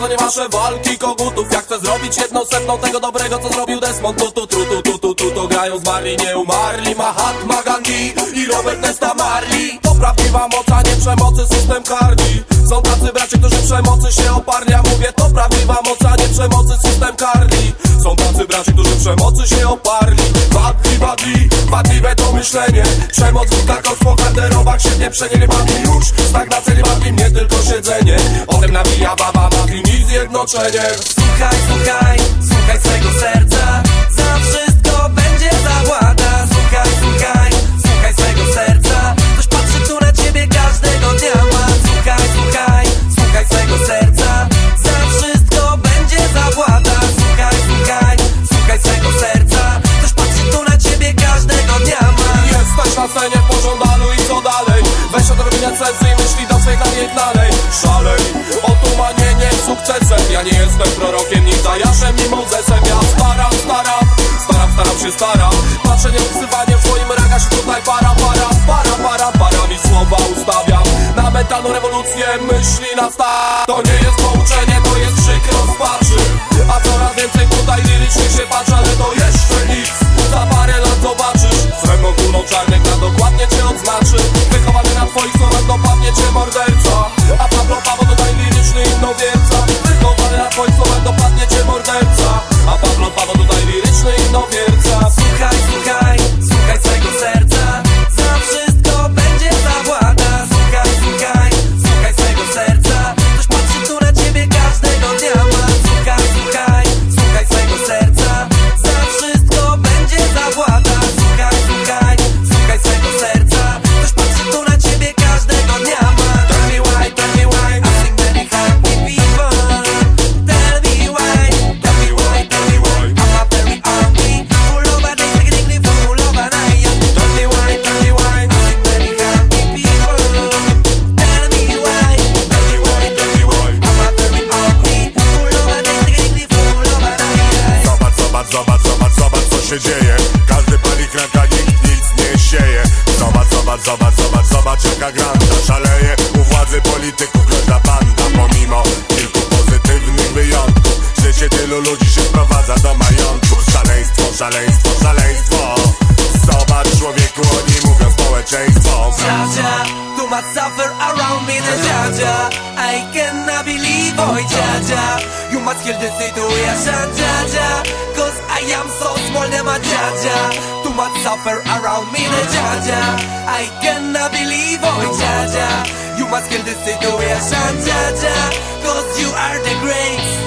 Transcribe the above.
to nie wasze walki kogutów. Ja chcę zrobić 1/100 tego dobrego, co zrobił Desmond Tutu. To grają zmarli, nie umarli Mahatma Gandhi i Robert Nesta Marley. To prawdziwa moc, a nie przemocy, system karni. Są tacy bracia, którzy przemocy się oparli. Ja mówię, to prawdziwa moc, a nie przemocy, system karni. Są tacy bracia, którzy przemocy się oparli. Wadliwe to myślenie. Przemoc w wódkach, po garderobach się nie przenie. Bawi już stagnacja, nie bawi mnie tylko siedzenie. O tym nawija baba, bawi mi zjednoczenie. Słuchaj swego serca. Za wszystko będzie zagłada. Słuchaj swego serca. Ktoś patrzy tu na ciebie każdego dnia. Słuchaj swego serca. Za wszystko będzie zagłada. Słuchaj swego serca. Ktoś patrzy tu na ciebie każdego dnia. Jesteś na scenie w pożądaniu i co dalej? Weź odrobienia sensu i myśli do swej karier dalej. Szalej, otumanienie sukcesem. Ja nie jestem prorokiem, ni Zajaszem, ni Mozesem. Ja staram się. Patrzę nieodsywanie w swoim raga się tutaj para mi słowa ustawiam. Na mentalną rewolucję myśli na start. To nie jest pouczenie, to jest krzyk rozpaczy. A coraz więcej tutaj lirycznie się patrzę, ale to jeszcze nic. Za parę lat zobaczysz. Srebrną kulą czarnych na dokładnie cię odznaczy. Wychowany na twoich słowach dopadnie cię morderca. A Pablo Paweł dodaj liryczny innowierca. Wychowany na twoich słowach dopadnie cię morderca. A Pablo Paweł dodaj liryczny innowierca. Słuchaj swego serca. Za wszystko będzie zagłada. Słuchaj swego serca. Ktoś patrzy tu na ciebie każdego dnia. Słuchaj swego serca. Za wszystko będzie zagłada. Słuchaj swego serca. Ktoś patrzy tu na ciebie każdego dnia. Tell me why I sing very happy people. Tell me why I'm a very ugly. Full of a day, dignity, full of an eye. Tell me why I sing very happy people. Tell me why I'm a very ugly. Full of a day, dignity, full of an eye. Zobacz co się dzieje. Każdy pali kranka, nikt nic nie sieje. Zobacz jaka granda szaleje. U władzy polityków groźna banda. Pomimo kilku pozytywnych wyjątków, życie tylu ludzi się sprowadza do majątków. Szaleństwo. Zobacz człowieku, oni mówią społeczeństwo. Jaja, too much suffer around me, the Jaja. I cannot believe, oh Jaja. You must kill the situation, Jaja. Cause I am so small, them a Jaja. Too much suffer around me, the Jaja. I cannot believe, oh Jaja. You must kill the situation, Jaja. Cause you are the great.